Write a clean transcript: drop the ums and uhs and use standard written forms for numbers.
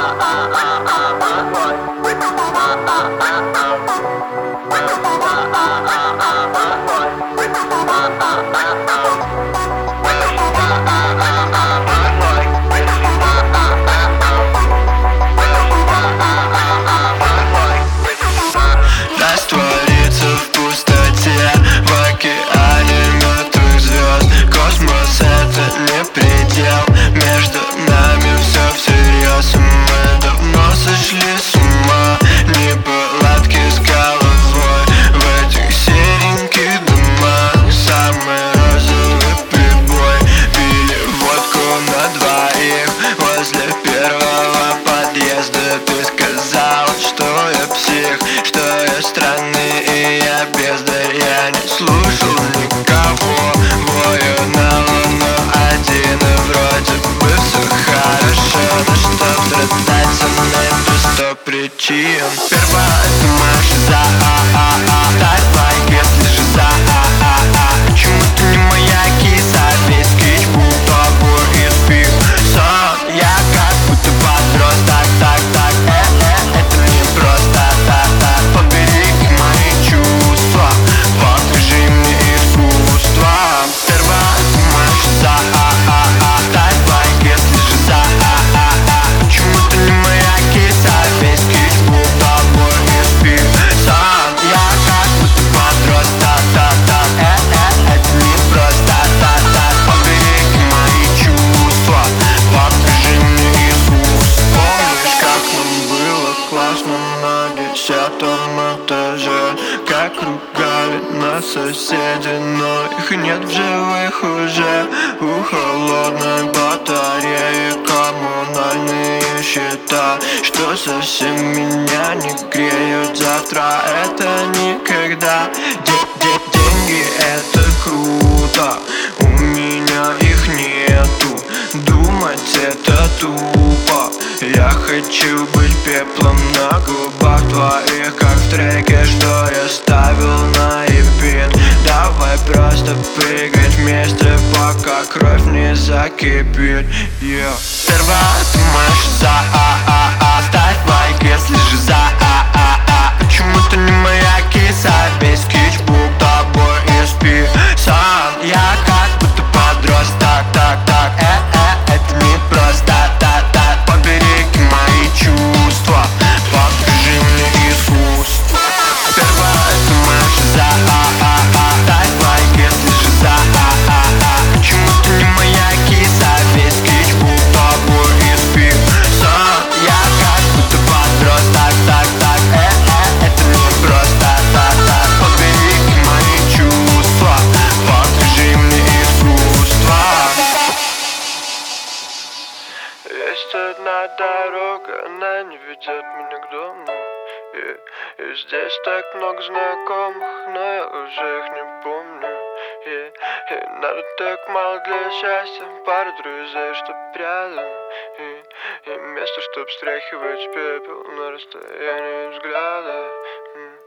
Раствориться в пустоте, в океане мертвых звезд. Космос — это не предел, между нами все всерьез. Мы давно сошли с ума, неполадки с головой в этих сереньких домах. Самый розовый прибой, пили водку на двоих возле первого подъезда. Ты сказал, что я псих, что я странный и я бездарь. Я не слушал никого, вою на луну один, и вроде бы все хорошо, но что страдать со мной без 100 причин. Первая — это моя шиза, вторая — если же за, почему ты не моя киса? Весь скетч был тобой и спил сон. Я как будто подрос, так, это не просто, побереги мои чувства, покажи мне искусство. Первая — это моя шиза, вторая — если же за, почему ты не моя киса? Весь скетч был тобой и спил сон. Я как будто подрос, это не просто, побереги мои чувства, покажи мне искусство. Помнишь, как нам было классно на 10-м этаже, как ругали нас соседи, но их нет в живых уже. У холодной батареи коммунальные счета, что совсем меня не греют. Завтра — это никогда. Деньги — это круто, у меня их нету. Думать — это тупо. Я хочу быть пеплом на губах твоих, как в треке, что я ставил на репит. Давай просто прыгать вместе, пока кровь не закипит. Первая — это моя шиза, вторая — если же за, почему ты не моя киса? Весь скетч был тобой и списан. Я как будто подрос, так, это не просто, побереги мои чувства, покажи мне искусство. Первая — это моя шиза, вторая — если же за, почему ты не моя киса? Весь скетч был тобой и списан. Я как будто подрос, так, это не просто, побереги мои чувства, покажи мне искусство. Есть одна дорога, она не ведет меня к дому. И здесь так много знакомых, но я уже их не помню. И надо так мало для счастья, пару друзей, чтоб рядом. И место, чтоб стряхивать пепел на расстоянии взгляда.